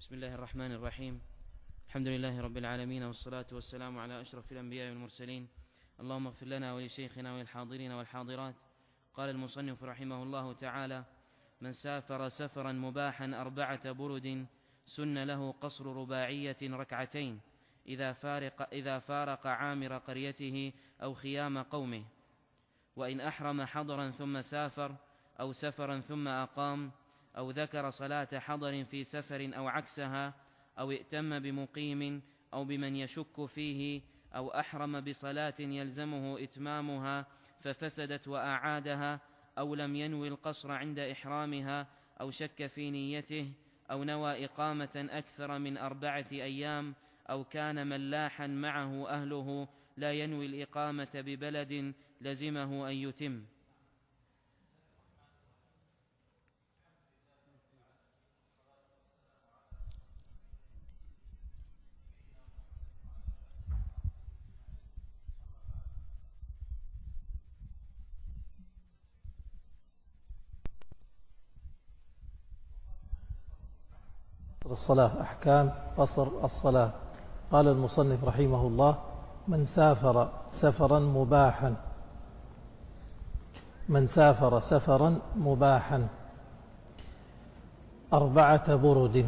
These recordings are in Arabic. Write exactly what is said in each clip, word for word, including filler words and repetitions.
بسم الله الرحمن الرحيم. الحمد لله رب العالمين، والصلاة والسلام على أشرف الأنبياء والمرسلين. اللهم اغفر لنا ولشيخنا وللحاضرين والحاضرات. قال المصنف رحمه الله تعالى: من سافر سفرا مباحا أربعة برد سن له قصر رباعية ركعتين إذا فارق, إذا فارق عامر قريته أو خيام قومه، وإن أحرم حضرا ثم سافر أو سفرا ثم أقام، أو ذكر صلاة حضر في سفر أو عكسها، أو ائتم بمقيم أو بمن يشك فيه، أو أحرم بصلاة يلزمه إتمامها ففسدت وأعادها، أو لم ينوي القصر عند إحرامها، أو شك في نيته، أو نوى إقامة أكثر من أربعة أيام، أو كان ملاحا معه أهله لا ينوي الإقامة ببلد لزمه أن يتم. الصلاة، أحكام قصر الصلاة. قال المصنف رحمه الله: من سافر سفرا مباحا من سافر سفرا مباحا أربعة برد.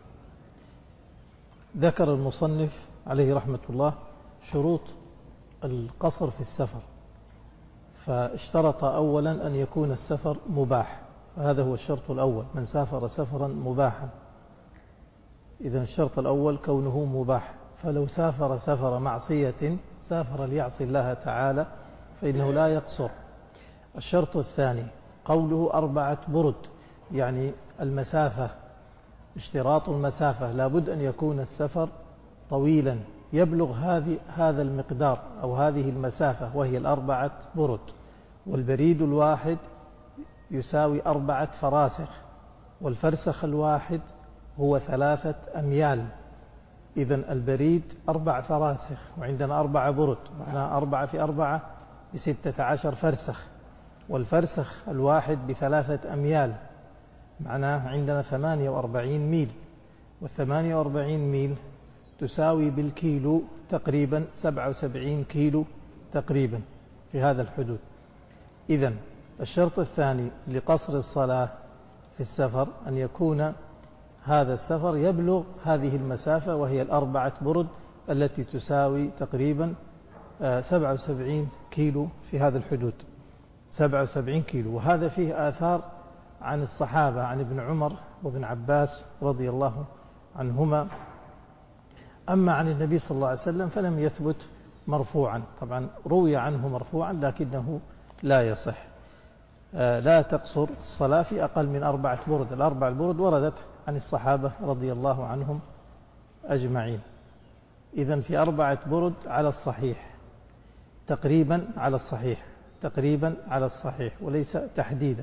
ذكر المصنف عليه رحمة الله شروط القصر في السفر، فاشترط أولا أن يكون السفر مباح، فهذا هو الشرط الأول: من سافر سفرا مباحا. إذن الشرط الأول كونه مباح، فلو سافر سفر معصية، سافر ليعصي الله تعالى، فإنه لا يقصر. الشرط الثاني قوله أربعة برد، يعني المسافة، اشتراط المسافة، لابد أن يكون السفر طويلا يبلغ هذه هذا المقدار أو هذه المسافة، وهي الأربعة برد. والبريد الواحد يساوي أربعة فراسخ، والفرسخ الواحد هو ثلاثة أميال. إذن البريد أربع فراسخ، وعندنا أربعة برد، معناها أربعة في أربعة بستة عشر فرسخ، والفرسخ الواحد بثلاثة أميال، معناه عندنا ثمانية وأربعين ميل، والثمانية وأربعين ميل تساوي بالكيلو تقريبا سبعة وسبعين كيلو تقريبا، في هذا الحدود. إذن الشرط الثاني لقصر الصلاة في السفر أن يكون هذا السفر يبلغ هذه المسافة، وهي الأربعة برد التي تساوي تقريبا سبعة وسبعين كيلو، في هذا الحدود سبعة وسبعين كيلو. وهذا فيه آثار عن الصحابة، عن ابن عمر وابن عباس رضي الله عنهما. أما عن النبي صلى الله عليه وسلم فلم يثبت مرفوعا، طبعا روي عنه مرفوعا لكنه لا يصح. لا تقصر الصلاة في أقل من أربعة برد. الأربع البرد وردت عن الصحابة رضي الله عنهم أجمعين. إذن في أربعة برد على الصحيح، تقريبا على الصحيح، تقريبا على الصحيح، وليس تحديدا.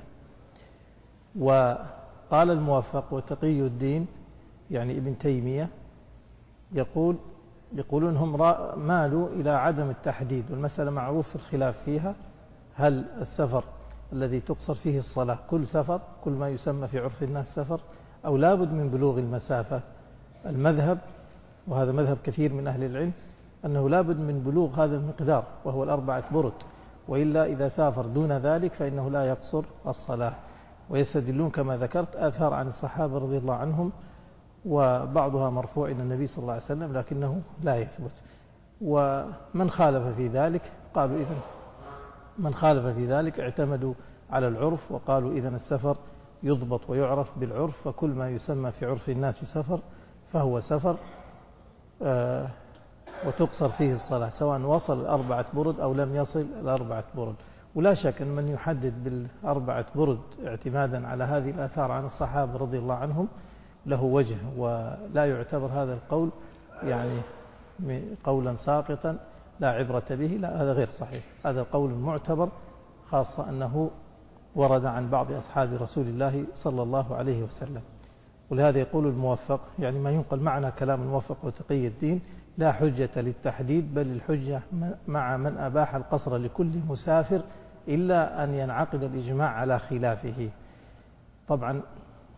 وقال الموفق وتقي الدين، يعني ابن تيمية، يقول يقولون هم مالوا إلى عدم التحديد، والمسألة معروف الخلاف فيها: هل السفر الذي تقصر فيه الصلاة كل سفر، كل ما يسمى في عرف الناس سفر، أو لابد من بلوغ المسافة؟ المذهب، وهذا مذهب كثير من أهل العلم، أنه لابد من بلوغ هذا المقدار وهو الأربعة برد، وإلا إذا سافر دون ذلك فإنه لا يقصر الصلاة. ويستدلون كما ذكرت آثار عن الصحابة رضي الله عنهم، وبعضها مرفوع إلى النبي صلى الله عليه وسلم لكنه لا يثبت. ومن خالف في ذلك قالوا إذن من خالف في ذلك اعتمدوا على العرف، وقالوا إذن السفر يضبط ويعرف بالعرف، فكل ما يسمى في عرف الناس سفر فهو سفر، آه وتقصر فيه الصلاة سواء وصل الأربعة برد أو لم يصل الأربعة برد. ولا شك أن من يحدد بالأربعة برد اعتمادا على هذه الآثار عن الصحابة رضي الله عنهم له وجه، ولا يعتبر هذا القول يعني قولا ساقطا لا عبرة به، لا، هذا غير صحيح، هذا قول معتبر، خاصة أنه ورد عن بعض أصحاب رسول الله صلى الله عليه وسلم. ولهذا يقول الموفق، يعني ما ينقل معنا كلام الموفق وتقي الدين: لا حجة للتحديد، بل الحجة مع من أباح القصر لكل مسافر، إلا أن ينعقد الإجماع على خلافه. طبعا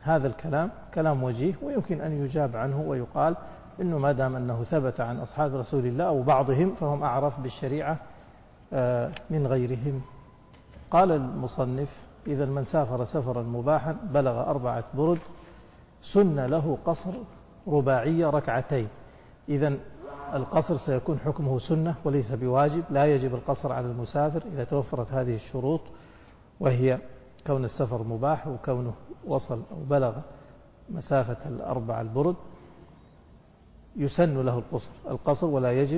هذا الكلام كلام وجيه، ويمكن أن يجاب عنه ويقال إنه ما دام أنه ثبت عن أصحاب رسول الله أو بعضهم فهم أعرف بالشريعة من غيرهم. قال المصنف: إذا من سافر سفرا مباحا بلغ أربعة برد سن له قصر رباعية ركعتين. إذا القصر سيكون حكمه سنة وليس بواجب، لا يجب القصر على المسافر إذا توفرت هذه الشروط، وهي كون السفر مباح وكونه وصل أو بلغ مسافة الأربع البرد يسن له القصر القصر ولا يجب.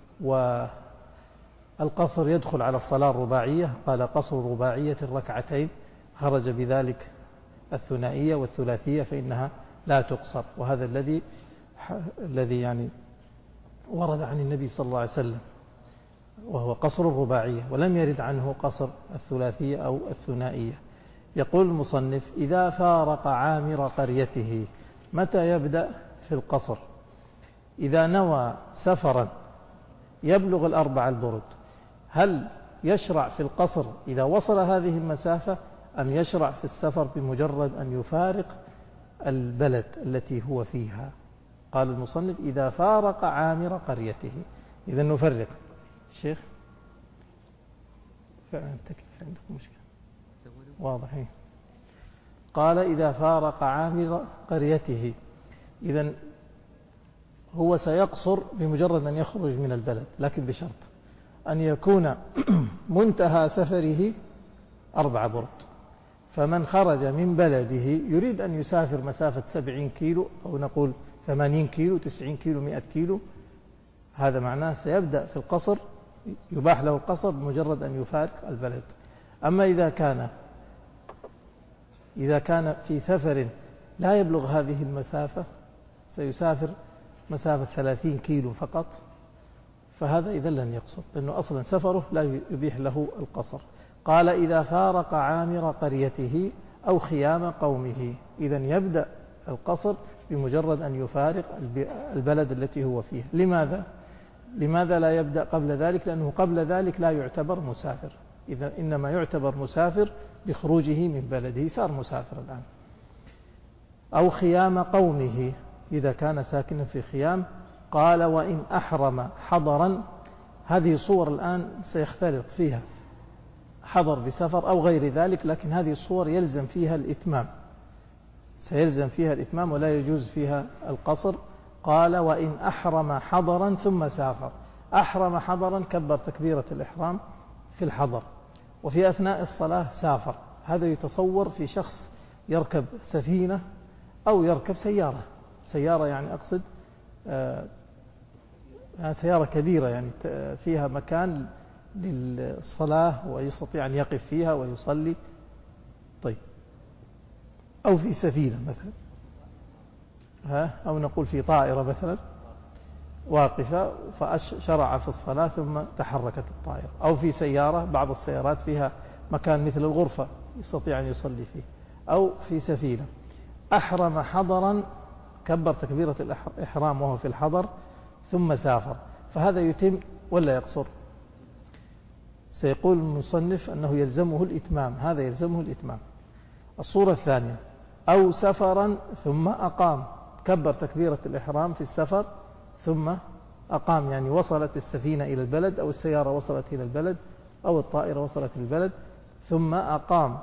والقصر يدخل على الصلاة الرباعية، قال قصر رباعية ركعتين، خرج بذلك الثنائية والثلاثية فإنها لا تقصر، وهذا الذي الذي يعني ورد عن النبي صلى الله عليه وسلم، وهو قصر الرباعية، ولم يرد عنه قصر الثلاثية أو الثنائية. يقول المصنف: إذا فارق عامر قريته. متى يبدأ في القصر؟ إذا نوى سفرا يبلغ الأربع البرد، هل يشرع في القصر إذا وصل هذه المسافة، أم يشرع في السفر بمجرد أن يفارق البلد التي هو فيها؟ قال المصنف: إذا فارق عامر قريته. إذا نفرق. الشيخ فعلا التكليف عندكم مشكلة واضح. قال: إذا فارق عامر قريته. إذا هو سيقصر بمجرد أن يخرج من البلد، لكن بشرط أن يكون منتهى سفره أربع برد. فمن خرج من بلده يريد أن يسافر مسافة سبعين كيلو أو نقول ثمانين كيلو، تسعين كيلو، مئة كيلو، هذا معناه سيبدأ في القصر، يباح له القصر بمجرد أن يفارق البلد. أما إذا كان إذا كان في سفر لا يبلغ هذه المسافة، سيسافر مسافة ثلاثين كيلو فقط، فهذا إذا لن يقصر، لأنه أصلا سفره لا يبيح له القصر. قال: إذا فارق عامر قريته أو خيام قومه. إذا يبدأ القصر بمجرد أن يفارق البلد التي هو فيها. لماذا؟ لماذا لا يبدأ قبل ذلك؟ لأنه قبل ذلك لا يعتبر مسافر، إذا إنما يعتبر مسافر بخروجه من بلده، صار مسافر الآن. أو خيام قومه إذا كان ساكنا في خيام. قال: وإن أحرم حضرا. هذه صور الآن سيختلط فيها حضر بسفر أو غير ذلك، لكن هذه الصور يلزم فيها الإتمام، سيلزم فيها الإتمام ولا يجوز فيها القصر. قال: وإن أحرم حضرا ثم سافر. أحرم حضرا كبر تكبيرة الإحرام في الحضر، وفي أثناء الصلاة سافر. هذا يتصور في شخص يركب سفينة أو يركب سيارة سيارة يعني أقصد آه سيارة كبيرة يعني فيها مكان للصلاة ويستطيع أن يقف فيها ويصلي. طيب، أو في سفينة مثلا، ها أو نقول في طائرة مثلا واقفة فشرع في الصلاة ثم تحركت الطائرة، أو في سيارة، بعض السيارات فيها مكان مثل الغرفة يستطيع أن يصلي فيه، أو في سفينة. أحرم حضرا كبر تكبيرة الإحرام وهو في الحضر ثم سافر، فهذا يتم ولا يقصر؟ سيقول المصنف أنه يلزمه الإتمام، هذا يلزمه الإتمام. الصورة الثانية: أو سفرا ثم أقام. كبر تكبيرة الإحرام في السفر ثم أقام، يعني وصلت السفينة إلى البلد أو السيارة وصلت إلى البلد أو الطائرة وصلت إلى البلد ثم أقام،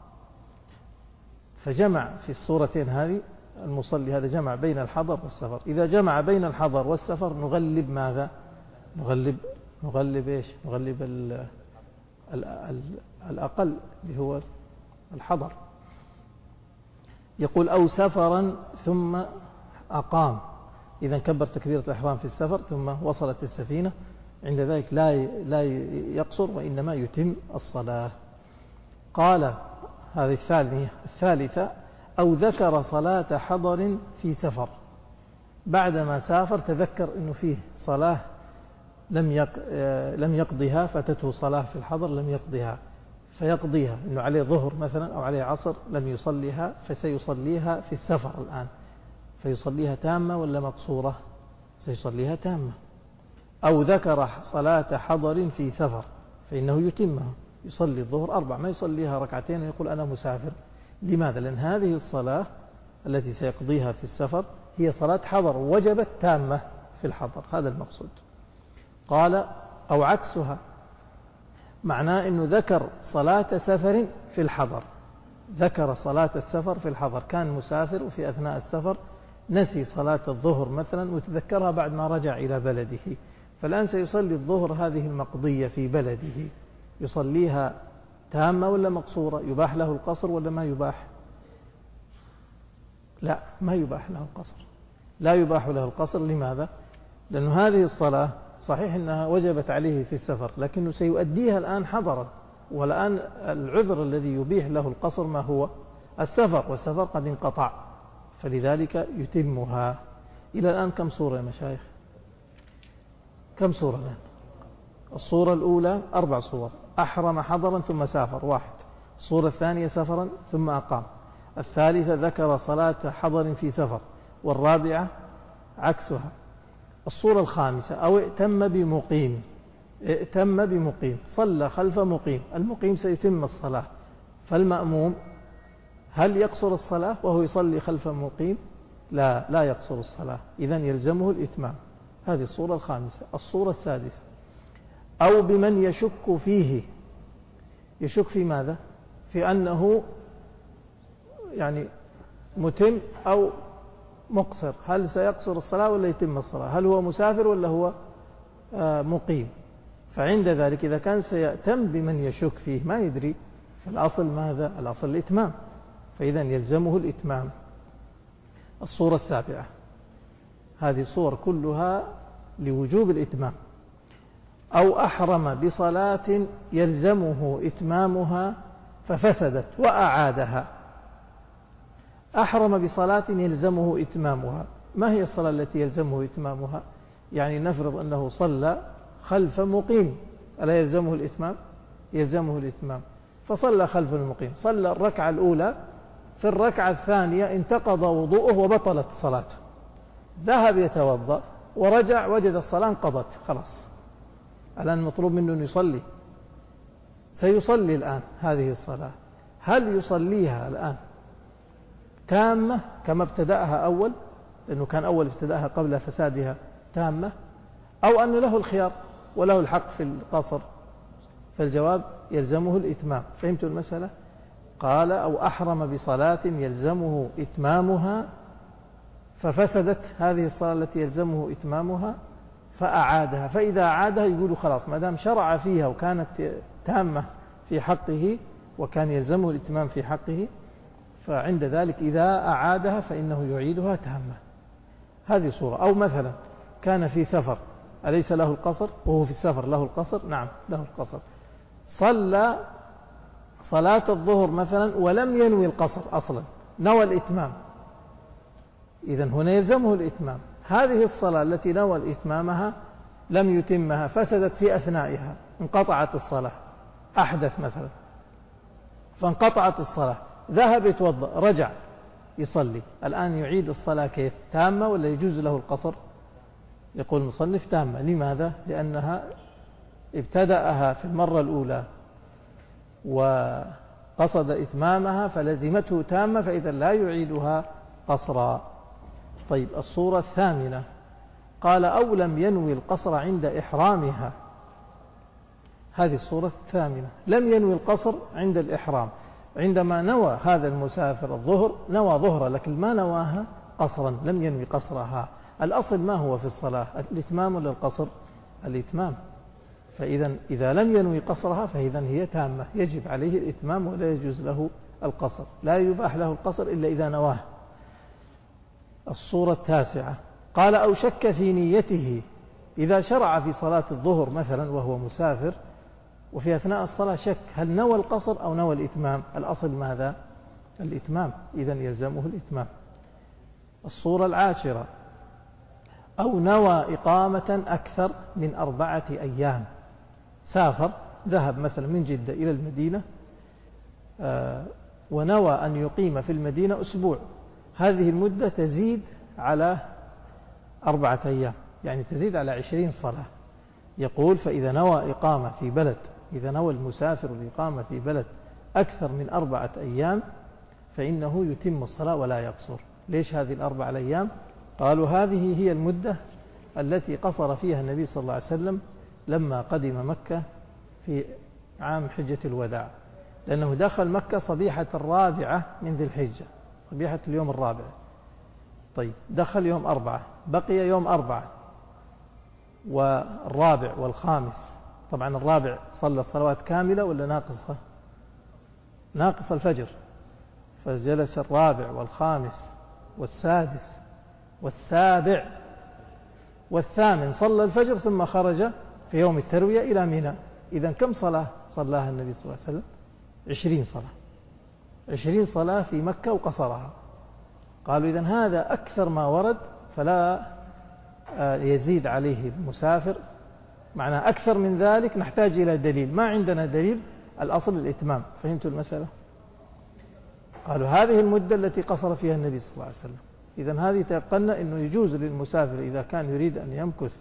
فجمع في الصورتين هذه. المصلي هذا جمع بين الحضر والسفر. إذا جمع بين الحضر والسفر نغلب ماذا؟ نغلب نغلب إيش؟ نغلب ال ال ال الأقل اللي هو الحضر. يقول: أو سفرا ثم أقام. إذا كبر تكبيرة الإحرام في السفر ثم وصلت السفينة، عند ذلك لا لا يقصر وإنما يتم الصلاة. قال: هذه الثانية. الثالثة: أو ذكر صلاة حضر في سفر. بعدما سافر تذكر أنه فيه صلاة لم لم يقضيها، فاتته صلاة في الحضر لم يقضيها، فيقضيها، أنه عليه ظهر مثلا أو عليه عصر لم يصليها، فسيصليها في السفر الآن. فيصليها تامة ولا مقصورة؟ سيصليها تامة. أو ذكر صلاة حضر في سفر فإنه يتمها، يصلي الظهر أربع، ما يصليها ركعتين ويقول أنا مسافر. لماذا؟ لأن هذه الصلاة التي سيقضيها في السفر هي صلاة حضر وجبت تامة في الحضر، هذا المقصود. قال أو عكسها، معناه أنه ذكر صلاة سفر في الحضر، ذكر صلاة السفر في الحضر، كان مسافر وفي أثناء السفر نسي صلاة الظهر مثلا وتذكرها بعد ما رجع إلى بلده، فالآن سيصلي الظهر هذه المقضية في بلده، يصليها تامة ولا مقصورة؟ يباح له القصر ولا ما يباح؟ لا، ما يباح له القصر، لا يباح له القصر. لماذا؟ لأن هذه الصلاة صحيح أنها وجبت عليه في السفر، لكنه سيؤديها الآن حضرا، والآن العذر الذي يبيح له القصر ما هو؟ السفر، والسفر قد انقطع، فلذلك يتمها. إلى الآن كم صورة يا مشايخ؟ كم صورة الآن؟ الصورة الأولى أربع صور: أحرم حضرا ثم سافر، واحد. الصورة الثانية سفرا ثم أقام. الثالثة ذكر صلاة حضر في سفر. والرابعة عكسها. الصورة الخامسة أو ائتم بمقيم، ائتم بمقيم، صلى خلف مقيم، المقيم سيتم الصلاة، فالمأموم هل يقصر الصلاة وهو يصلي خلف مقيم؟ لا، لا يقصر الصلاة، إذن يلزمه الإتمام. هذه الصورة الخامسة. الصورة السادسة أو بمن يشك فيه، يشك في ماذا؟ في أنه يعني متم أو مقصر، هل سيقصر الصلاة ولا يتم الصلاة؟ هل هو مسافر ولا هو مقيم؟ فعند ذلك إذا كان سيأتم بمن يشك فيه ما يدري، فالأصل ماذا؟ الأصل الإتمام، فإذا يلزمه الإتمام. الصورة السابعة، هذه الصور كلها لوجوب الإتمام. أو أحرم بصلاة يلزمه إتمامها ففسدت وأعادها. أحرم بصلاة يلزمه إتمامها، ما هي الصلاة التي يلزمه إتمامها؟ يعني نفرض أنه صلى خلف مقيم، ألا يلزمه الإتمام؟ يلزمه الإتمام، فصلى خلف المقيم، صلى الركعة الأولى، في الركعة الثانية انتقض وضوءه وبطلت صلاته، ذهب يتوضأ ورجع وجد الصلاة انقضت، خلاص الآن مطلوب منه أن يصلي، سيصلي الآن هذه الصلاة. هل يصليها الآن تامة كما ابتدأها أول، لأنه كان أول ابتدأها قبل فسادها تامة، أو أن له الخيار وله الحق في القصر؟ فالجواب يلزمه الإتمام. فهمتوا المسألة؟ قال أو أحرم بصلاة يلزمه إتمامها ففسدت هذه الصلاة التي يلزمه إتمامها فأعادها، فإذا أعادها يقول خلاص ما دام شرع فيها وكانت تامة في حقه وكان يلزمه الإتمام في حقه، فعند ذلك إذا أعادها فإنه يعيدها تامة. هذه صورة. أو مثلا كان في سفر، أليس له القصر؟ وهو في السفر له القصر؟ نعم له القصر. صلى صلاة الظهر مثلا ولم ينوي القصر أصلا، نوى الإتمام، إذن هنا يلزمه الإتمام. هذه الصلاة التي نوى الإتمامها لم يتمها، فسدت في أثنائها، انقطعت الصلاة، أحدث مثلا فانقطعت الصلاة، ذهب يتوضأ رجع يصلي، الآن يعيد الصلاة كيف؟ تامة ولا يجوز له القصر؟ يقول المصنف تامة. لماذا؟ لأنها ابتدأها في المرة الأولى وقصد إتمامها فلزمته تامة، فإذا لا يعيدها قصرا. طيب الصورة الثامنة قال أو لم ينوي القصر عند إحرامها. هذه الصورة الثامنة، لم ينوي القصر عند الإحرام، عندما نوى هذا المسافر الظهر نوى ظهرا لكن ما نواها قصرا، لم ينوي قصرها. الأصل ما هو في الصلاة؟ الإتمام ولا القصر؟ الإتمام. فإذا إذا لم ينوي قصرها فإذا هي تامة، يجب عليه الإتمام ولا يجوز له القصر، لا يباح له القصر إلا إذا نواه. الصورة التاسعة قال أو شك في نيته، إذا شرع في صلاة الظهر مثلا وهو مسافر وفي أثناء الصلاة شك هل نوى القصر أو نوى الإتمام، الأصل ماذا؟ الإتمام، إذا يلزمه الإتمام. الصورة العاشرة أو نوى إقامة أكثر من أربعة أيام، سافر ذهب مثلا من جدة إلى المدينة ونوى أن يقيم في المدينة أسبوع، هذه المدة تزيد على أربعة أيام، يعني تزيد على عشرين صلاة. يقول فإذا نوى إقامة في بلد، إذا نوى المسافر الإقامة في بلد أكثر من أربعة أيام فإنه يتم الصلاة ولا يقصر. ليش هذه الأربع أيام؟ قالوا هذه هي المدة التي قصر فيها النبي صلى الله عليه وسلم لما قدم مكة في عام حجة الوداع، لأنه دخل مكة صبيحة الرابعة من ذي الحجة، صبيحة اليوم الرابع. طيب دخل يوم أربعة، بقي يوم أربعة والرابع والخامس. طبعا الرابع صلى الصلوات كاملة ولا ناقصة؟ ناقص الفجر، فجلس الرابع والخامس والسادس والسابع والثامن، صلى الفجر ثم خرج في يوم التروية إلى منى. إذن كم صلاة صلاها النبي صلى الله عليه وسلم؟ عشرين صلاة، عشرين صلاة في مكة وقصرها. قالوا إذن هذا أكثر ما ورد، فلا يزيد عليه المسافر. معنى أكثر من ذلك نحتاج إلى دليل، ما عندنا دليل، الأصل الإتمام. فهمتوا المسألة؟ قالوا هذه المدة التي قصر فيها النبي صلى الله عليه وسلم. إذن هذه تيقنا أنه يجوز للمسافر إذا كان يريد أن يمكث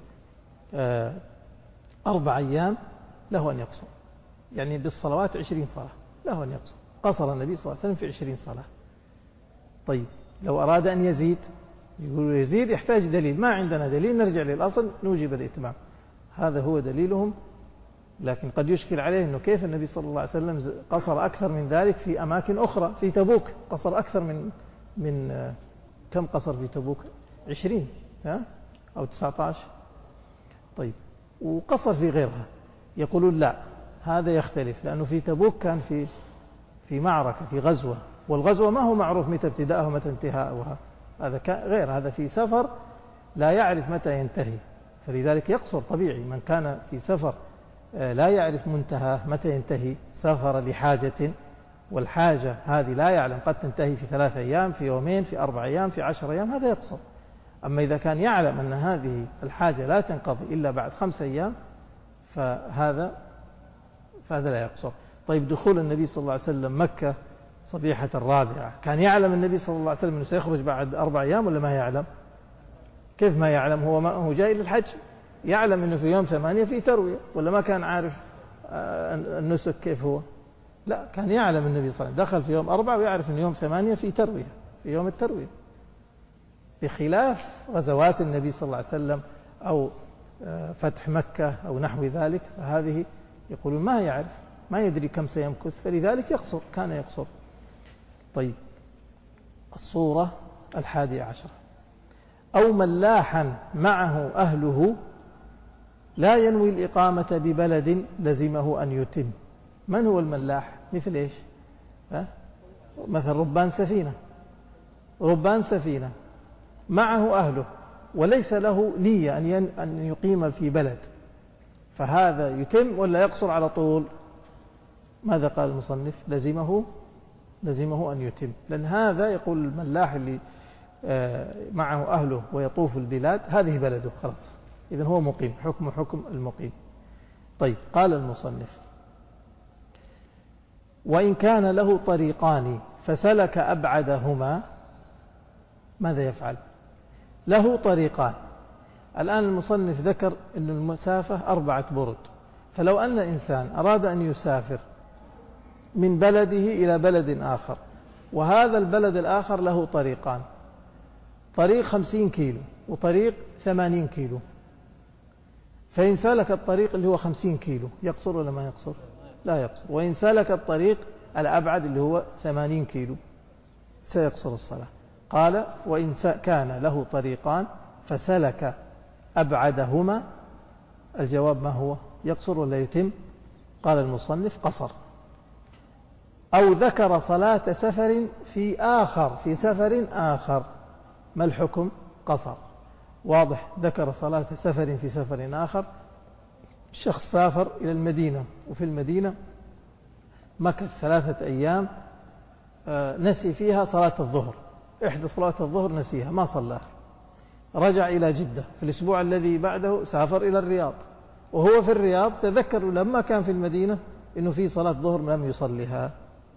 أربع أيام له أن يقصر، يعني بالصلوات عشرين صلاة له أن يقصر. قصر النبي صلى الله عليه وسلم في عشرين صلاة. طيب لو أراد أن يزيد، يقول يزيد يحتاج دليل، ما عندنا دليل، نرجع للأصل نوجب الإتمام. هذا هو دليلهم. لكن قد يشكل عليه أنه كيف النبي صلى الله عليه وسلم قصر أكثر من ذلك في أماكن أخرى. في تبوك قصر أكثر من من كم قصر في تبوك؟ عشرين ها أو تسعة عشر. طيب وقصر في غيرها. يقولون لا، هذا يختلف، لأنه في تبوك كان في في معركة، في غزوة، والغزوة ما هو معروف متى ابتداءها ومتى انتهاءها، هذا غير. هذا في سفر لا يعرف متى ينتهي، فلذلك يقصر طبيعي. من كان في سفر لا يعرف منتهى متى ينتهي، سافر لحاجة، والحاجة هذه لا يعلم، قد تنتهي في ثلاثة أيام، في يومين، في أربع أيام، في عشر أيام، هذا يقصر. أما إذا كان يعلم أن هذه الحاجة لا تنقضي إلا بعد خمسة أيام فهذا فهذا لا يقصر. طيب دخول النبي صلى الله عليه وسلم مكة صبيحة الرابعة، كان يعلم النبي صلى الله عليه وسلم أنه سيخرج بعد أربع أيام ولا ما يعلم؟ كيف ما يعلم؟ هو ما هو جاي للحج، يعلم أنه في يوم ثمانية في تروية، ولا ما كان عارف النسك كيف هو؟ لا، كان يعلم النبي صلى الله عليه وسلم، دخل في يوم أربعة ويعرف أن يوم ثمانية في تروية، في يوم التروية، بخلاف غزوات النبي صلى الله عليه وسلم أو فتح مكة أو نحو ذلك، فهذه يقولون ما يعرف، ما يدري كم سيمكث، فلذلك يقصر، كان يقصر. طيب الصورة الحادية عشرة: أو ملاحا معه أهله لا ينوي الإقامة ببلد لزمه أن يتم. من هو الملاح؟ مثل إيش؟ ها؟ مثل ربان سفينة، ربان سفينة معه أهله وليس له نية أن يقيم في بلد، فهذا يتم ولا يقصر على طول؟ ماذا قال المصنف؟ لزمه لزمه أن يتم، لأن هذا يقول الملاح اللي معه أهله ويطوف البلاد هذه بلده خلاص، إذن هو مقيم، حكم حكم المقيم. طيب قال المصنف: وإن كان له طريقان فسلك أبعدهما ماذا يفعل؟ له طريقان. الآن المصنف ذكر أن المسافة أربعة برد، فلو أن إنسان أراد أن يسافر من بلده إلى بلد آخر، وهذا البلد الآخر له طريقان، طريق خمسين كيلو وطريق ثمانين كيلو، فإن سلك الطريق اللي هو خمسين كيلو يقصر ولا ما يقصر؟ لا يقصر. وإن سلك الطريق الأبعد اللي هو ثمانين كيلو سيقصر الصلاة. قال: وإن كان له طريقان فسلك أبعدهما، الجواب ما هو؟ يقصر ولا يتم؟ قال المصنف: قصر. أو ذكر صلاة سفر في آخر في سفر آخر، ما الحكم؟ قصر. واضح، ذكر صلاة سفر في سفر آخر، شخص سافر إلى المدينة وفي المدينة مكث ثلاثة أيام، نسي فيها صلاة الظهر، إحدى صلاة الظهر نسيها ما صلاها، رجع إلى جدة، في الأسبوع الذي بعده سافر إلى الرياض، وهو في الرياض تذكر لما كان في المدينة إنه في صلاة ظهر لم يصليها،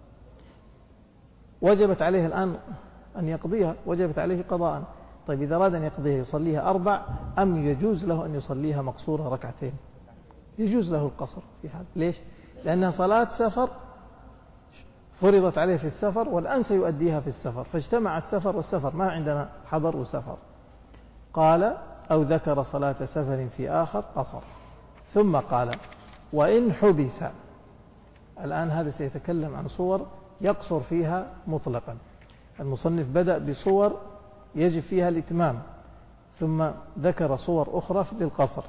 وجبت عليه الآن أن يقضيها، وجبت عليه قضاء. طيب إذا أراد أن يقضيها يصليها أربع أم يجوز له أن يصليها مقصورة ركعتين؟ يجوز له القصر في هذا. ليش؟ لأنها صلاة سفر فرضت عليه في السفر والآن سيؤديها في السفر، فاجتمع السفر والسفر، ما عندنا حضر وسفر. قال أو ذكر صلاة سفر في آخر قصر. ثم قال وإن حبس. الآن هذا سيتكلم عن صور يقصر فيها مطلقا. المصنف بدأ بصور يجب فيها الإتمام، ثم ذكر صور أخرى للقصر.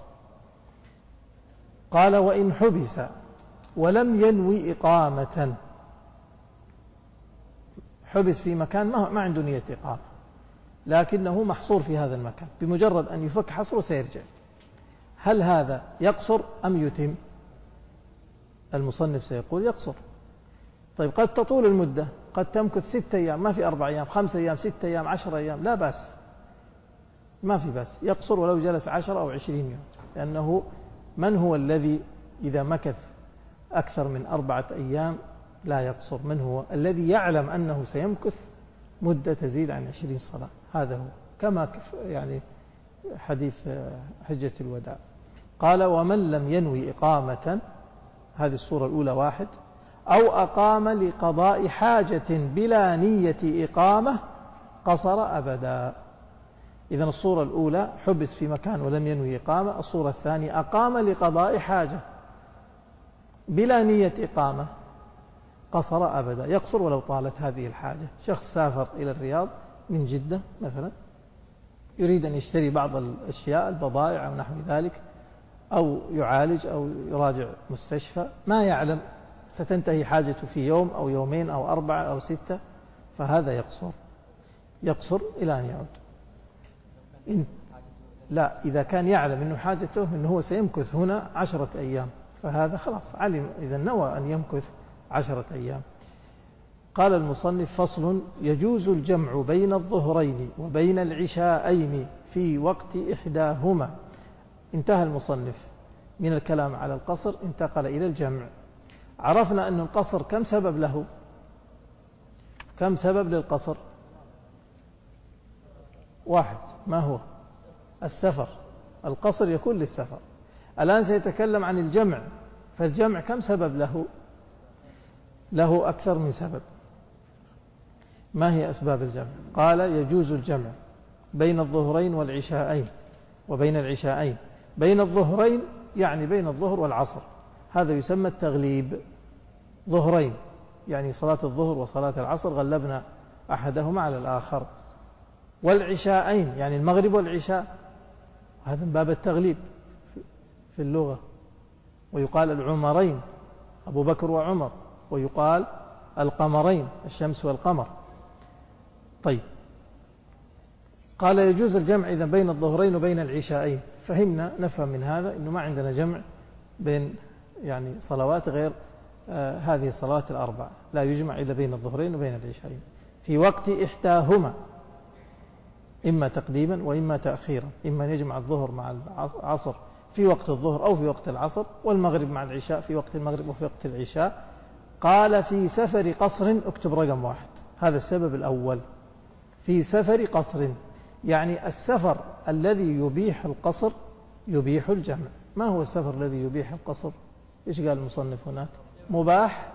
قال وإن حبس ولم ينوي إقامة. حبس في مكان ما عنده نية إقامة، لكنه محصور في هذا المكان، بمجرد أن يفك حصره سيرجع. هل هذا يقصر أم يتم؟ المصنف سيقول يقصر. طيب قد تطول المدة، قد تمكث ستة أيام، ما في أربع أيام، خمس أيام، ستة أيام، عشر أيام، لا بأس، ما في بأس، يقصر ولو جلس عشر أو عشرين يوم. لأنه من هو الذي إذا مكث أكثر من أربعة أيام لا يقصر؟ من هو الذي يعلم أنه سيمكث مدة تزيد عن عشرين صلاة؟ هذا هو، كما يعني حديث حجة الوداع. قال ومن لم ينوي إقامة، هذه الصورة الأولى واحد، أو أقام لقضاء حاجة بلا نية إقامة قصر أبدا. إذن الصورة الأولى حبس في مكان ولم ينوي إقامة. الصورة الثانية أقام لقضاء حاجة بلا نية إقامة قصر أبدا، يقصر ولو طالت هذه الحاجة. شخص سافر إلى الرياض من جدة مثلا، يريد أن يشتري بعض الأشياء البضائع أو نحو ذلك، أو يعالج أو يراجع مستشفى، ما يعلم ستنتهي حاجته في يوم أو يومين أو أربعة أو ستة، فهذا يقصر يقصر إلى أن يعود. إن لا، إذا كان يعلم أنه حاجته أنه هو سيمكث هنا عشرة أيام، فهذا خلاص علم، إذا نوى أن يمكث عشرة أيام. قال المصنف فصل يجوز الجمع بين الظهرين وبين العشاءين في وقت إحداهما. انتهى المصنف من الكلام على القصر، انتقل إلى الجمع. عرفنا أن القصر كم سبب له؟ كم سبب للقصر؟ واحد، ما هو؟ السفر. القصر يكون للسفر. الآن سيتكلم عن الجمع، فالجمع كم سبب له؟ له أكثر من سبب. ما هي أسباب الجمع؟ قال يجوز الجمع بين الظهرين والعشاءين وبين العشاءين. بين الظهرين يعني بين الظهر والعصر، هذا يسمى التغليب. ظهرين يعني صلاة الظهر وصلاة العصر غلبنا أحدهما على الآخر. والعشاءين يعني المغرب والعشاء، هذا من باب التغليب في اللغة. ويقال العمرين، أبو بكر وعمر، ويقال القمرين، الشمس والقمر. طيب، قال يجوز الجمع إذا بين الظهرين وبين العشاءين. فهمنا نفهم من هذا أنه ما عندنا جمع بين يعني صلوات غير آه هذه الصلوات الأربع، لا يجمع إلا بين الظهرين وبين العشاءين في وقت إحداهما، إما تقديما وإما تأخيرا. إما أن يجمع الظهر مع العصر في وقت الظهر أو في وقت العصر، والمغرب مع العشاء في وقت المغرب وفي وقت العشاء. قال في سفر قصر، اكتب رقم واحد، هذا السبب الأول. في سفر قصر يعني السفر الذي يبيح القصر يبيح الجمع. ما هو السفر الذي يبيح القصر؟ إيش قال المصنف هناك؟ مباح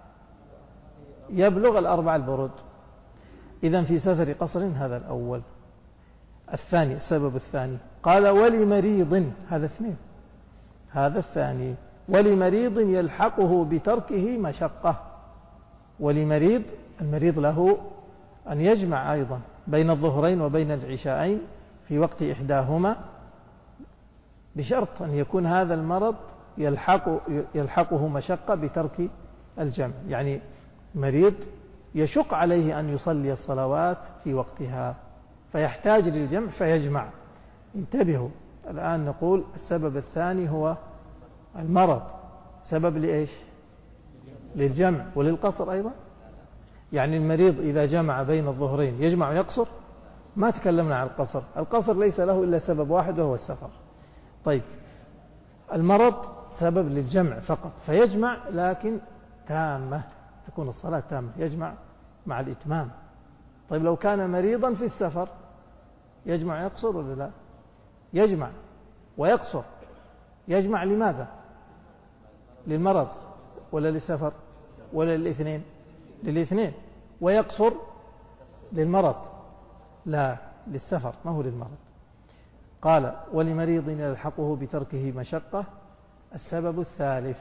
يبلغ الأربع البرود. إذن في سفر قصر، هذا الأول. الثاني، السبب الثاني، قال ولمريض، هذا اثنين، هذا الثاني، ولمريض يلحقه بتركه مشقة. ولمريض، المريض له أن يجمع أيضا بين الظهرين وبين العشاءين في وقت إحداهما، بشرط أن يكون هذا المرض يلحق يلحقه مشقة بترك الجمع. يعني مريض يشق عليه أن يصلي الصلوات في وقتها فيحتاج للجمع فيجمع. انتبهوا، الآن نقول السبب الثاني هو المرض، سبب لإيش؟ للجمع وللقصر أيضا. يعني المريض إذا جمع بين الظهرين يجمع ويقصر؟ ما تكلمنا عن القصر، القصر ليس له إلا سبب واحد وهو السفر. طيب، المرض سبب للجمع فقط، فيجمع لكن تامة، تكون الصلاة تامة، يجمع مع الإتمام. طيب لو كان مريضا في السفر يجمع ويقصر ولا لا؟ يجمع ويقصر. يجمع لماذا؟ للمرض ولا للسفر ولا للاثنين؟ للاثنين، ويقصر للمرض، لا للسفر ما هو للمرض. قال ولمريض يلحقه بتركه مشقة. السبب الثالث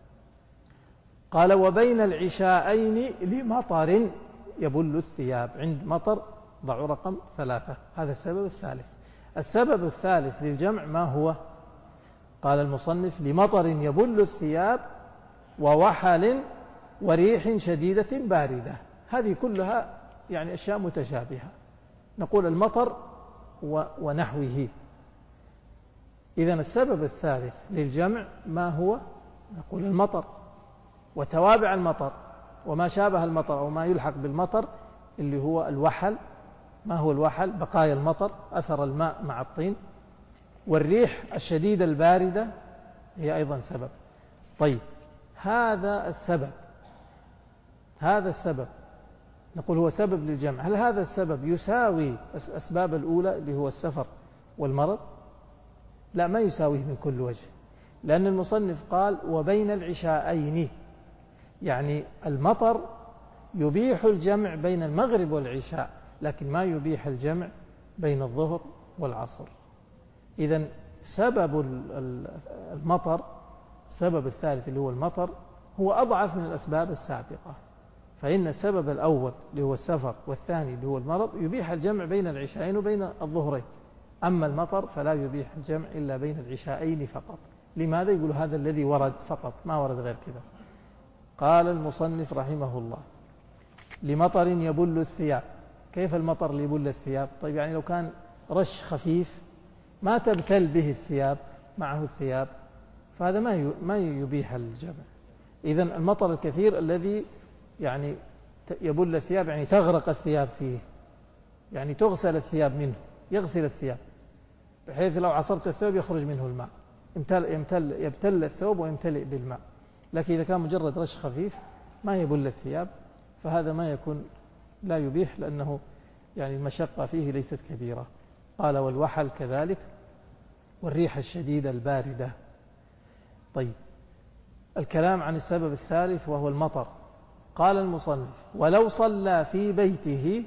قال وبين العشاءين لمطر يبل الثياب. عند مطر ضعوا رقم ثلاثة، هذا السبب الثالث. السبب الثالث للجمع ما هو؟ قال المصنف لمطر يبل الثياب ووحل وريح شديدة باردة. هذه كلها يعني أشياء متشابهة، نقول المطر ونحوه. إذن السبب الثالث للجمع ما هو؟ نقول المطر وتوابع المطر وما شابه المطر أو ما يلحق بالمطر اللي هو الوحل. ما هو الوحل؟ بقايا المطر، أثر الماء مع الطين. والريح الشديدة الباردة هي أيضا سبب. طيب هذا السبب هذا السبب نقول هو سبب للجمع. هل هذا السبب يساوي الأسباب الأولى اللي هو السفر والمرض؟ لا، ما يساويه من كل وجه، لأن المصنف قال وبين العشاءين، يعني المطر يبيح الجمع بين المغرب والعشاء، لكن ما يبيح الجمع بين الظهر والعصر. إذن سبب المطر، السبب الثالث اللي هو المطر، هو أضعف من الأسباب السابقة. فإن السبب الأول اللي هو السفر والثاني اللي هو المرض يبيح الجمع بين العشاءين وبين الظهرين. أما المطر فلا يبيح الجمع إلا بين العشاءين فقط. لماذا؟ يقول هذا الذي ورد فقط، ما ورد غير كذا. قال المصنف رحمه الله لمطر يبل الثياب. كيف المطر اللي يبل الثياب؟ طيب يعني لو كان رش خفيف ما تبتل به الثياب معه الثياب، فهذا ما ما يبيح الجمع. إذن المطر الكثير الذي يعني يبل الثياب يعني تغرق الثياب فيه، يعني تغسل الثياب منه، يغسل الثياب بحيث لو عصرت الثوب يخرج منه الماء، يمتل يمتل يبتل الثوب ويمتلئ بالماء. لكن إذا كان مجرد رش خفيف ما يبل الثياب، فهذا ما يكون لا يبيح، لأنه يعني المشقة فيه ليست كبيرة. قال والوحل كذلك، والريح الشديدة الباردة. طيب الكلام عن السبب الثالث وهو المطر. قال المصنف ولو صلى في بيته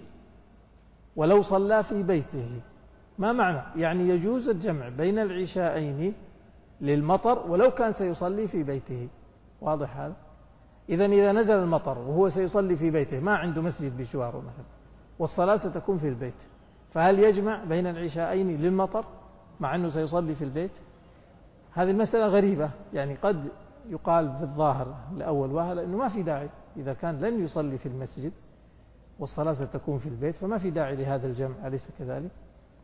ولو صلى في بيته ما معنى؟ يعني يجوز الجمع بين العشاءين للمطر ولو كان سيصلي في بيته. واضح هذا؟ إذن إذا نزل المطر وهو سيصلي في بيته، ما عنده مسجد بجواره مثلا، والصلاة ستكون في البيت، فهل يجمع بين العشاءين للمطر مع أنه سيصلي في البيت؟ هذه المسألة غريبة، يعني قد يقال في الظاهر لأول وهلة أنه ما في داعي، إذا كان لن يصلي في المسجد والصلاة ستكون في البيت فما في داعي لهذا الجمع، أليس كذلك؟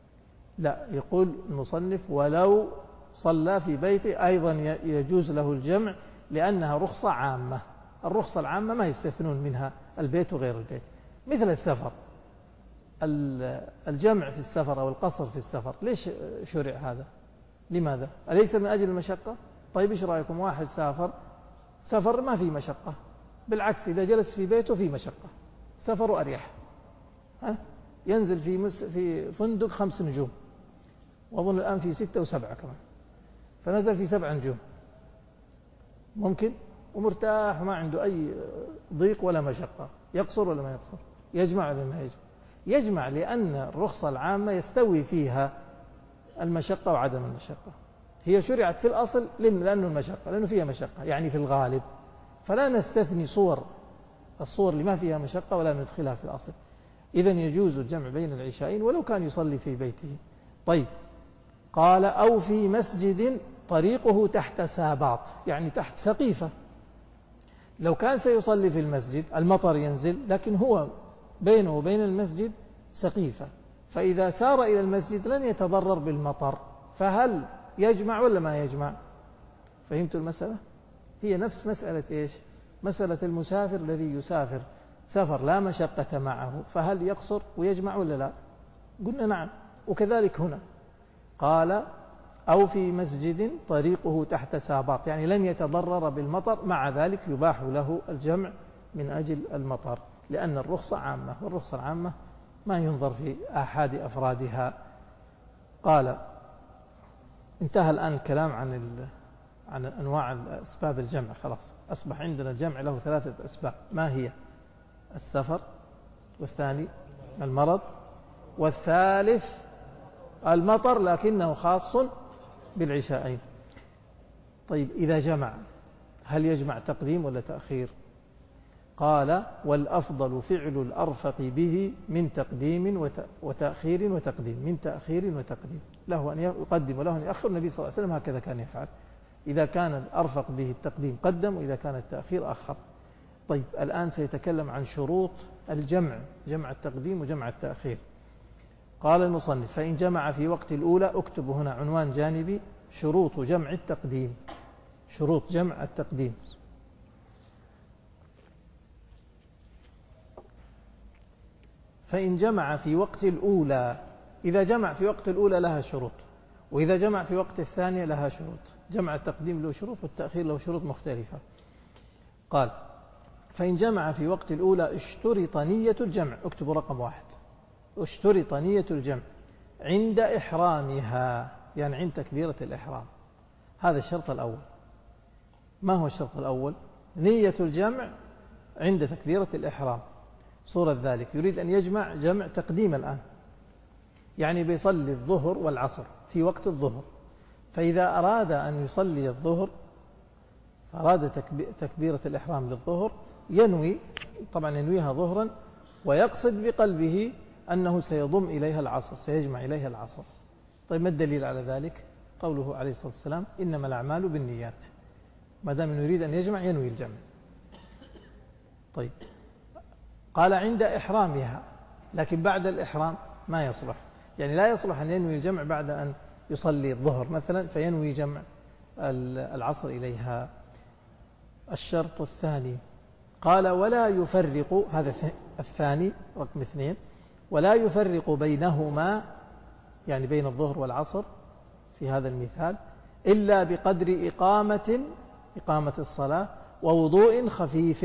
لا، يقول المصنف ولو صلى في بيته أيضا يجوز له الجمع، لأنها رخصة عامة. الرخصة العامة ما يستثنون منها البيت وغير البيت. مثل السفر، الجمع في السفر أو القصر في السفر، ليش شرع هذا؟ لماذا؟ أليس من أجل المشقة؟ طيب إيش رأيكم واحد سافر سفر ما في مشقة، بالعكس إذا جلس في بيته في مشقة، سفر أريح. ها؟ ينزل في مس في فندق خمس نجوم، وأظن الآن في ستة وسبعة كمان، فنزل في سبع نجوم ممكن، ومرتاح وما عنده أي ضيق ولا مشقة. يقصر ولا ما يقصر؟ يجمع ولا ما يجمع؟ يجمع، لأن الرخصة العامة يستوي فيها المشقة وعدم المشقة. هي شرعت في الأصل لأنه المشقة، لأنه فيها مشقة يعني في الغالب، فلا نستثني صور الصور اللي ما فيها مشقة ولا ندخلها في الأصل. إذن يجوز الجمع بين العشاءين ولو كان يصلي في بيته. طيب قال أو في مسجد طريقه تحت ساباط، يعني تحت سقيفة. لو كان سيصلي في المسجد المطر ينزل، لكن هو بينه وبين المسجد سقيفة، فإذا سار إلى المسجد لن يتضرر بالمطر، فهل يجمع ولا ما يجمع؟ فهمت المسألة؟ هي نفس مسألة إيش؟ مسألة المسافر الذي يسافر سفر لا مشقة معه، فهل يقصر ويجمع ولا لا؟ قلنا نعم. وكذلك هنا قال أو في مسجد طريقه تحت ساباط، يعني لن يتضرر بالمطر، مع ذلك يباح له الجمع من أجل المطر، لأن الرخصة عامة، والرخصة العامة ما ينظر في آحاد أفرادها. قال انتهى الآن الكلام عن عن أنواع أسباب الجمع، خلاص أصبح عندنا الجمع له ثلاثة أسباب. ما هي؟ السفر، والثاني المرض، والثالث المطر لكنه خاص بالعشاءين. طيب إذا جمع هل يجمع تقديم ولا تأخير؟ قال والأفضل فعل الأرفق به من تقديم وتأخير وتقديم، من تأخير وتقديم، له أن يقدم وله أن يأخر. النبي صلى الله عليه وسلم هكذا كان يفعل، إذا كان الأرفق به التقديم قدم، وإذا كان التأخير أخر. طيب الآن سيتكلم عن شروط الجمع، جمع التقديم وجمع التأخير. قال المصنف فإن جمع في وقت الأولى، اكتب هنا عنوان جانبي شروط جمع التقديم، شروط جمع التقديم. فإن جمع في وقت الأولى، إذا جمع في وقت الأولى لها شروط، وإذا جمع في وقت الثانية لها شروط. جمع التقديم له شروط والتأخير له شروط مختلفة. قال فإن جمع في وقت الأولى اشترط نية الجمع، اكتبوا رقم واحد، اشترط نية الجمع عند إحرامها، يعني عند تكبيرة الإحرام. هذا الشرط الأول. ما هو الشرط الأول؟ نية الجمع عند تكبيرة الإحرام. صورة ذلك يريد أن يجمع جمع تقديم الآن، يعني بيصلي الظهر والعصر في وقت الظهر، فإذا أراد أن يصلي الظهر، أراد تكبيرة الإحرام للظهر، ينوي، طبعا ينويها ظهرا، ويقصد بقلبه أنه سيضم إليها العصر، سيجمع إليها العصر. طيب ما الدليل على ذلك؟ قوله عليه الصلاة والسلام إنما الأعمال بالنيات. ما دام يريد أن يجمع ينوي الجمع. طيب قال عند إحرامها، لكن بعد الإحرام ما يصلح، يعني لا يصلح أن ينوي الجمع بعد أن يصلي الظهر مثلا فينوي جمع العصر إليها. الشرط الثاني قال ولا يفرق، هذا الثاني رقم اثنين، ولا يفرق بينهما، يعني بين الظهر والعصر في هذا المثال، إلا بقدر إقامة إقامة الصلاة ووضوء خفيف،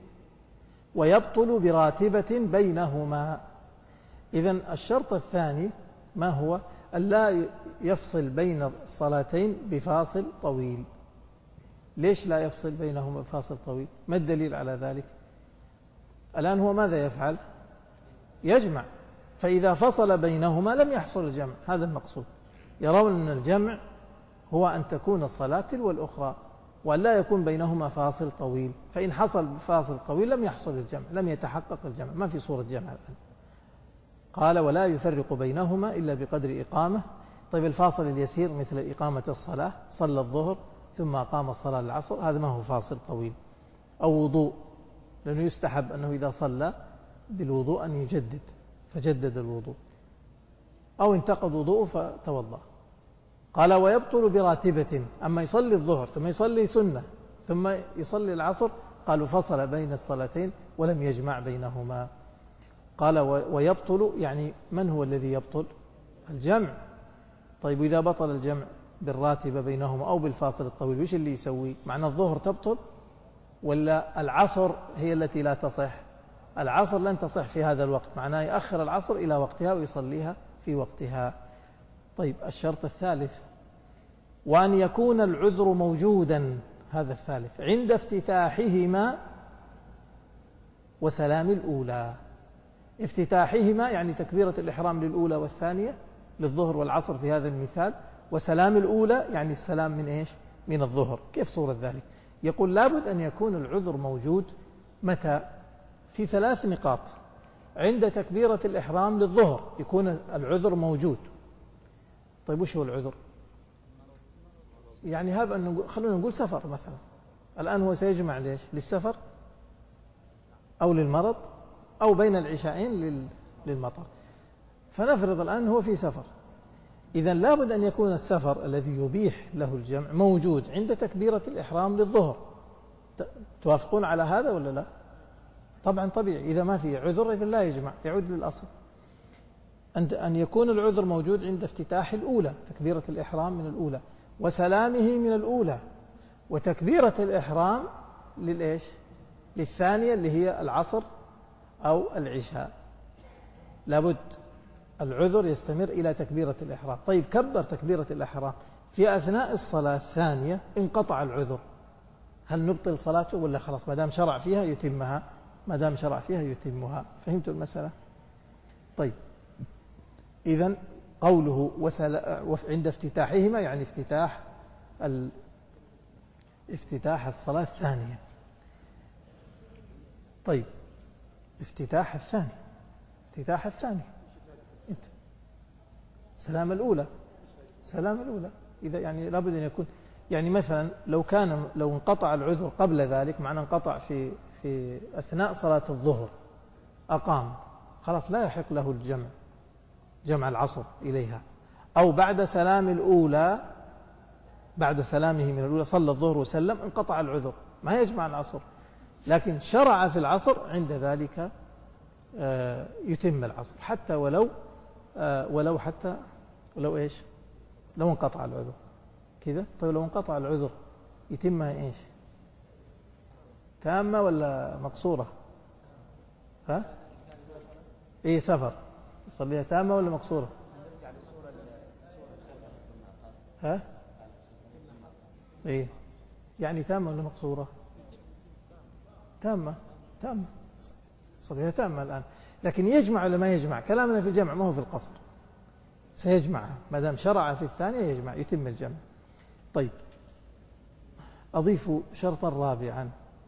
ويبطل براتبة بينهما. إذن الشرط الثاني ما هو؟ ألا يفصل بين الصلاتين بفاصل طويل. ليش لا يفصل بينهما بفاصل طويل؟ ما الدليل على ذلك؟ الآن هو ماذا يفعل؟ يجمع، فإذا فصل بينهما لم يحصل الجمع، هذا المقصود. يرون أن الجمع هو أن تكون الصلاة تلو الأخرى ولا يكون بينهما فاصل طويل، فإن حصل فاصل طويل لم يحصل الجمع، لم يتحقق الجمع، ما في صورة جمع الآن. قال ولا يفرق بينهما إلا بقدر إقامة. طيب الفاصل اليسير مثل إقامة الصلاة، صلى الظهر ثم أقام الصلاة العصر، هذا ما هو فاصل طويل. أو وضوء، لأنه يستحب أنه إذا صلى بالوضوء أن يجدد فجدد الوضوء، أو انتقض وضوءه فتوضأ. قال ويبطل براتبة، أما يصلي الظهر ثم يصلي سنة ثم يصلي العصر، قالوا فصل بين الصلاتين ولم يجمع بينهما. قال ويبطل، يعني من هو الذي يبطل؟ الجمع. طيب إذا بطل الجمع بالراتبة بينهما أو بالفاصل الطويل، وش اللي يسوي؟ معنى الظهر تبطل ولا العصر هي التي لا تصح؟ العصر لن تصح في هذا الوقت، معناه يأخر العصر إلى وقتها ويصليها في وقتها. طيب الشرط الثالث وأن يكون العذر موجودا، هذا الثالث، عند افتتاحهما وسلام الأولى. افتتاحهما يعني تكبيرة الإحرام للأولى والثانية للظهر والعصر في هذا المثال، وسلام الأولى يعني السلام من إيش؟ من الظهر. كيف صورة ذلك؟ يقول لابد أن يكون العذر موجود متى؟ في ثلاث نقاط. عند تكبيرة الإحرام للظهر يكون العذر موجود. طيب وش هو العذر؟ يعني هذا أن خلونا نقول سفر مثلا، الآن هو سيجمع ليش؟ للسفر أو للمرض أو بين العشاءين للمطر، فنفرض الآن هو في سفر. إذن لابد أن يكون السفر الذي يبيح له الجمع موجود عند تكبيرة الإحرام للظهر. توافقون على هذا ولا لا؟ طبعا طبيعي، إذا ما في عذر إذن لا يجمع، يعود للأصل. أن يكون العذر موجود عند افتتاح الأولى، تكبيرة الإحرام من الأولى، وسلامه من الأولى، وتكبيرة الإحرام للإيش؟ للثانية اللي هي العصر أو العشاء. لابد العذر يستمر إلى تكبيرة الإحرام. طيب كبر تكبيرة الإحرام في أثناء الصلاة الثانية، انقطع العذر، هل نبطل صلاته ولا خلاص ما دام شرع فيها يتمها؟ ما دام شرع فيها يتمها. فهمت المسألة؟ طيب، إذن قوله عند افتتاحهما يعني افتتاح ال... افتتاح الصلاة الثانية. طيب، افتتاح الثاني افتتاح الثاني انت سلام الأولى سلام الأولى إذا يعني لابد أن يكون يعني مثلا لو كان لو انقطع العذر قبل ذلك، معنى انقطع في في أثناء صلاة الظهر أقام، خلاص لا يحق له الجمع جمع العصر إليها، أو بعد سلام الأولى بعد سلامه من الأولى صلى الظهر وسلم انقطع العذر ما يجمع العصر، لكن شرع في العصر عند ذلك يتم العصر حتى ولو ولو حتى ولو إيش لو انقطع العذر كذا. طيب لو انقطع العذر يتمها إيش تامة ولا مقصورة؟ ها إيه سفر يصليها تامة ولا مقصورة؟ ها إيه يعني تامة ولا مقصورة؟ تامة تامة صليها تامة الآن، لكن يجمع ولا ما يجمع؟ كلامنا في الجمع ما هو في القصر، سيجمعها ما دام شرع في الثانية يجمع يتم الجمع. طيب، أضيف شرطا رابعا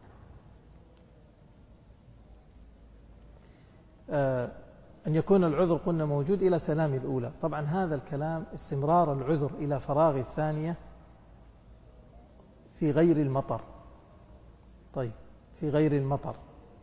آه أن يكون العذر قلنا موجود إلى سلام الأولى. طبعا هذا الكلام استمرار العذر إلى فراغ الثانية في غير المطر. طيب، في غير المطر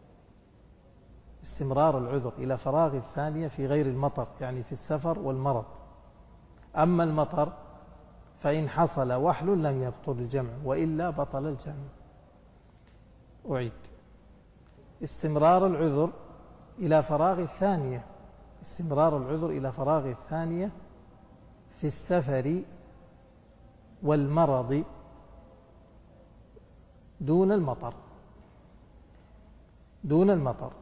استمرار العذر إلى فراغ الثانية في غير المطر يعني في السفر والمرض. أما المطر فإن حصل وحل لم يبطل الجمع وإلا بطل الجمع. أعيد استمرار العذر إلى فراغ الثانية استمرار العذر إلى فراغ الثانية في السفر والمرض دون المطر دون المطر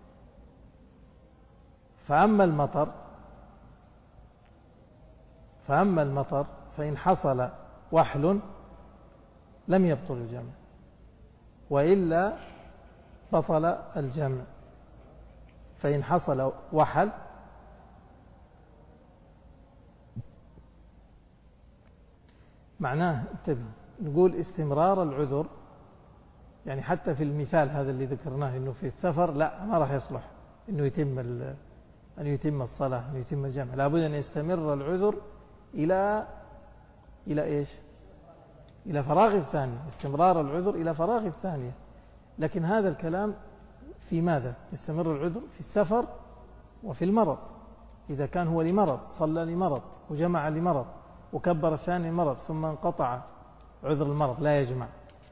فأما المطر فأما المطر فإن حصل وحل لم يبطل الجمع وإلا بطل الجمع. فإن حصل وحل معناه انتبه نقول استمرار العذر يعني حتى في المثال هذا اللي ذكرناه إنه في السفر لا ما راح يصلح إنه يتم أن يتم الصلاة أن يتم الجمع، لابد أن يستمر العذر إلى إلى إيش إلى فراغ الثانية استمرار العذر إلى فراغ الثانية. لكن هذا الكلام في ماذا يستمر العذر؟ في السفر وفي المرض. إذا كان هو لمرض صلى لمرض وجمع لمرض وكبر الثاني مرض ثم انقطع عذر المرض لا يجمع،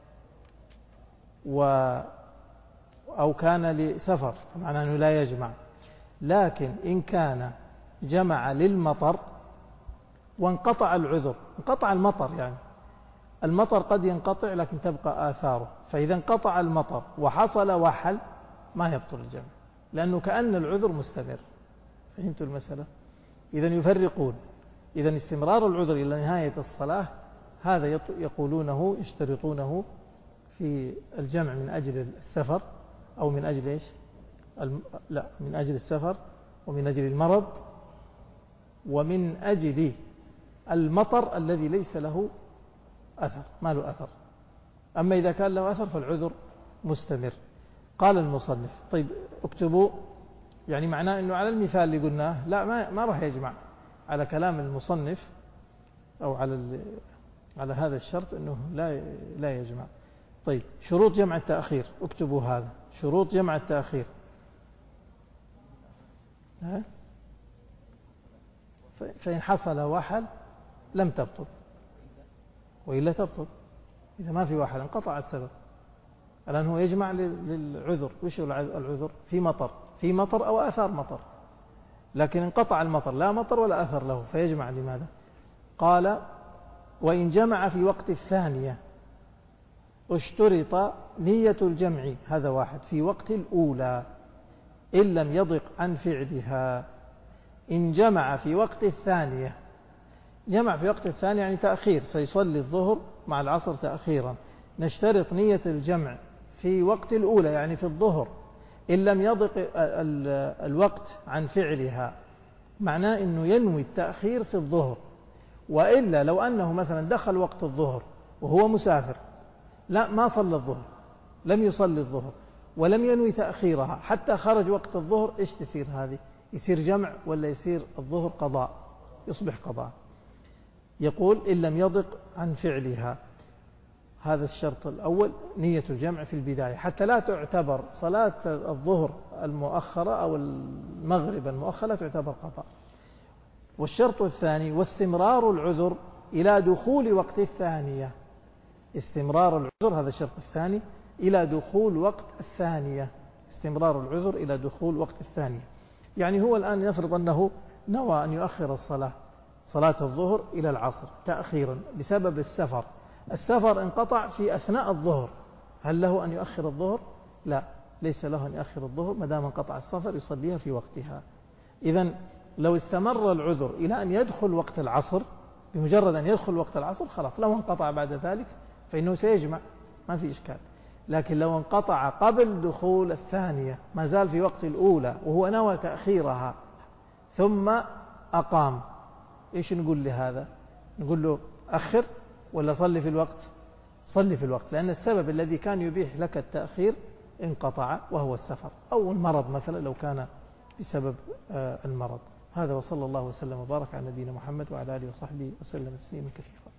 و أو كان لسفر معناه أنه لا يجمع. لكن إن كان جمع للمطر وانقطع العذر انقطع المطر يعني المطر قد ينقطع لكن تبقى آثاره، فإذا انقطع المطر وحصل وحل ما يبطل الجمع لأنه كأن العذر مستمر. فهمت المسألة؟ إذا يفرقون إذا استمرار العذر إلى نهاية الصلاة هذا يقولونه يشترطونه في الجمع من أجل السفر أو من أجل إيش الم... لا من أجل السفر ومن أجل المرض ومن أجل المطر الذي ليس له أثر ما له أثر. أما إذا كان له أثر فالعذر مستمر. قال المصنف طيب اكتبوا يعني معناه أنه على المثال اللي قلناه لا ما, ما راح يجمع على كلام المصنف أو على ال... على هذا الشرط أنه لا لا يجمع. طيب شروط جمع التأخير اكتبوا هذا شروط جمع التأخير ها؟ فإن حصل وحل لم تبطل وإلا تبطل. إذا ما في وحل انقطع السبب. الآن هو يجمع للعذر. وش هو العذر؟ في مطر في مطر أو آثار مطر، لكن انقطع المطر لا مطر ولا أثر له فيجمع لماذا؟ قال وإن جمع في وقت الثانية اشترط نية الجمع هذا واحد في وقت الأولى إن لم يضق عن فعلها. إن جمع في وقت الثانية جمع في وقت الثانية يعني تأخير سيصلي الظهر مع العصر تأخيرا نشترط نية الجمع في وقت الأولى يعني في الظهر إن لم يضق الوقت عن فعلها، معناه أنه ينوي التأخير في الظهر. وإلا لو أنه مثلا دخل وقت الظهر وهو مسافر، لا ما صلى الظهر، لم يصلي الظهر ولم ينوي تأخيرها حتى خرج وقت الظهر، إيش تصير هذه؟ يصير جمع ولا يصير الظهر قضاء؟ يصبح قضاء. يقول إن لم يضق عن فعلها. هذا الشرط الأول، نية الجمع في البداية، حتى لا تعتبر صلاة الظهر المؤخرة أو المغرب المؤخرة لا تعتبر قضاء. والشرط الثاني واستمرار العذر إلى دخول وقت الثانية. استمرار العذر، هذا الشرط الثاني، إلى دخول وقت الثانية. استمرار العذر إلى دخول وقت الثانية، يعني هو الآن يفرض أنه نوى أن يؤخر الصلاة صلاة الظهر إلى العصر تأخيرا بسبب السفر. السفر انقطع في أثناء الظهر، هل له أن يؤخر الظهر؟ لا، ليس له أن يؤخر الظهر ما دام انقطع السفر، يصليها في وقتها. إذن لو استمر العذر إلى أن يدخل وقت العصر، بمجرد أن يدخل وقت العصر خلاص، لو انقطع بعد ذلك فإنه سيجمع، ما في إشكال. لكن لو انقطع قبل دخول الثانية، ما زال في وقت الأولى وهو نوى تأخيرها ثم أقام، إيش نقول لهذا؟ نقول له أخر ولا صلي في الوقت؟ صلي في الوقت، لأن السبب الذي كان يبيح لك التأخير انقطع وهو السفر أو المرض مثلا، لو كان بسبب المرض. هذا، وصلى الله وسلم وبارك على نبينا محمد وعلى آله وصحبه وسلم تسليما كثيرا.